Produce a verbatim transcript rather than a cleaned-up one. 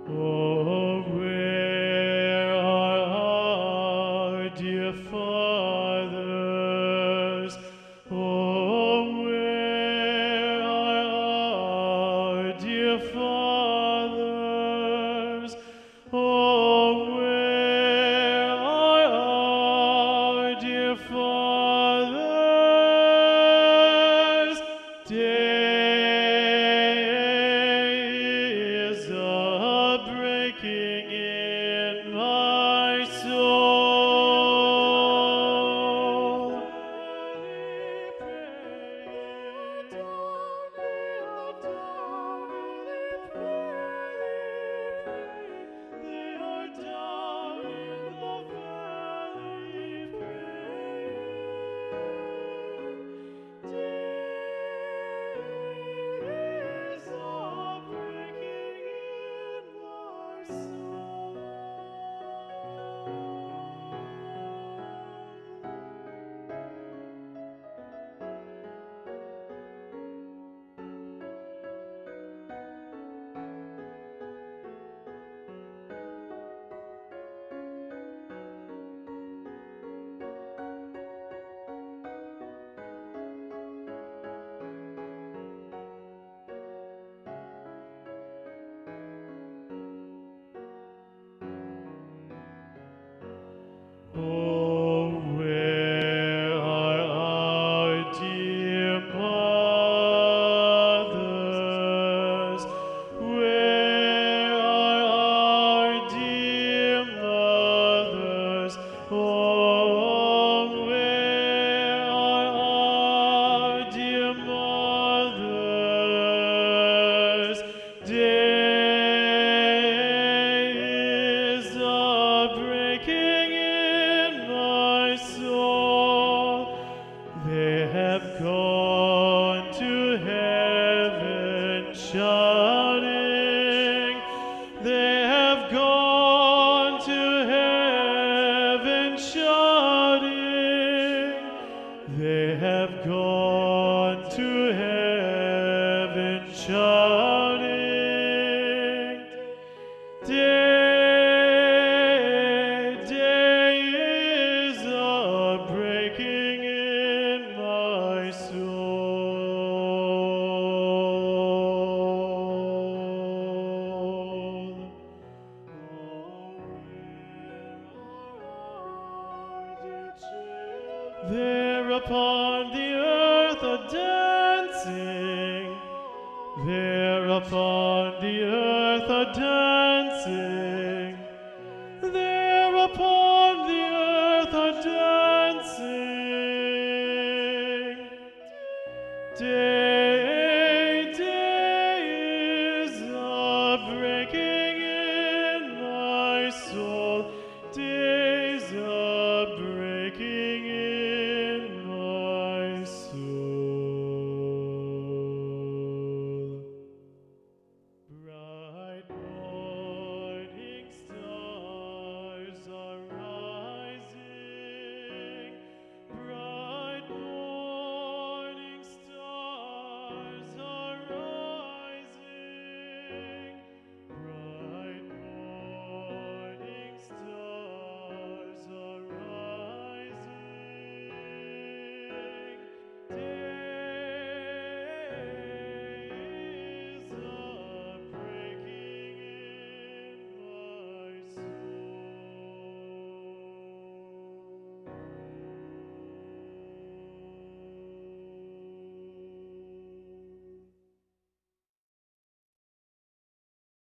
Oh, where are our dear fathers? Oh, where are our dear fathers? Oh, where are our dear fathers? Day is a breaking in my soul. They are down in the valley praying. Days are breaking in my soul. Oh, where are our dear mothers? Where are our dear mothers? Oh, where are our dear mothers? Day is a breaking in my soul. They have gone to heaven shouting. They have gone to heaven shouting. They have gone to heaven shouting. Day, day is a breaking in my soul. There upon the earth are dancing. There upon the earth are dancing.